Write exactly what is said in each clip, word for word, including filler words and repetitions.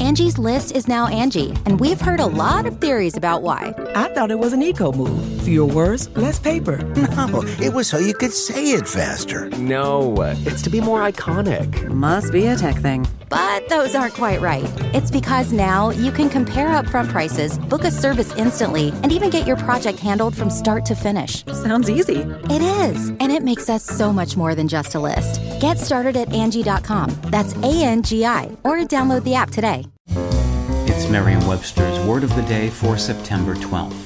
Angie's List is now Angie, and we've heard a lot of theories about why. I thought it was an eco move. Fewer words, less paper. No, it was so you could say it faster. No, it's to be more iconic. Must be a tech thing. But those aren't quite right. It's because now you can compare upfront prices, book a service instantly, and even get your project handled from start to finish. Sounds easy. It is, and it makes us so much more than just a list. Get started at Angie dot com. That's A N G I, or download the app today. It's Merriam-Webster's Word of the Day for September twelfth.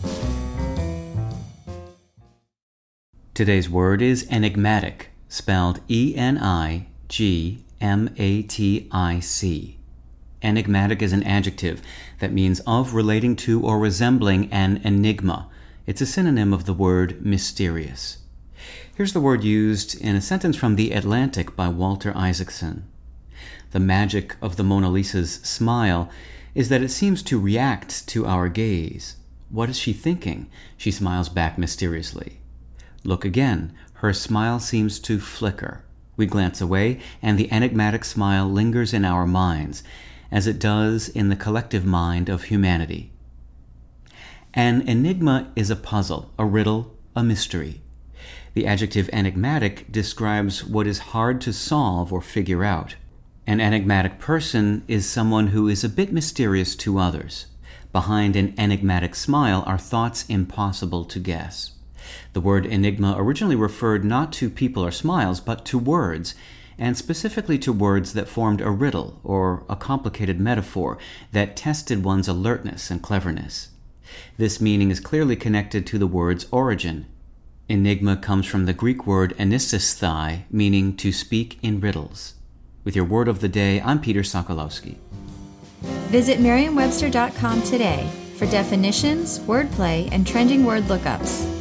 Today's word is enigmatic, spelled E N I G M A T I C. Enigmatic is an adjective that means of, relating to, or resembling an enigma. It's a synonym of the word mysterious. Here's the word used in a sentence from The Atlantic by Walter Isaacson. The magic of the Mona Lisa's smile is that it seems to react to our gaze. What is she thinking? She smiles back mysteriously. Look again. Her smile seems to flicker. We glance away, and the enigmatic smile lingers in our minds, as it does in the collective mind of humanity. An enigma is a puzzle, a riddle, a mystery. The adjective enigmatic describes what is hard to solve or figure out. An enigmatic person is someone who is a bit mysterious to others. Behind an enigmatic smile are thoughts impossible to guess. The word enigma originally referred not to people or smiles, but to words, and specifically to words that formed a riddle or a complicated metaphor that tested one's alertness and cleverness. This meaning is clearly connected to the word's origin. Enigma comes from the Greek word anististhai, meaning to speak in riddles. With your Word of the Day, I'm Peter Sokolowski. Visit Merriam Webster dot com today for definitions, wordplay, and trending word lookups.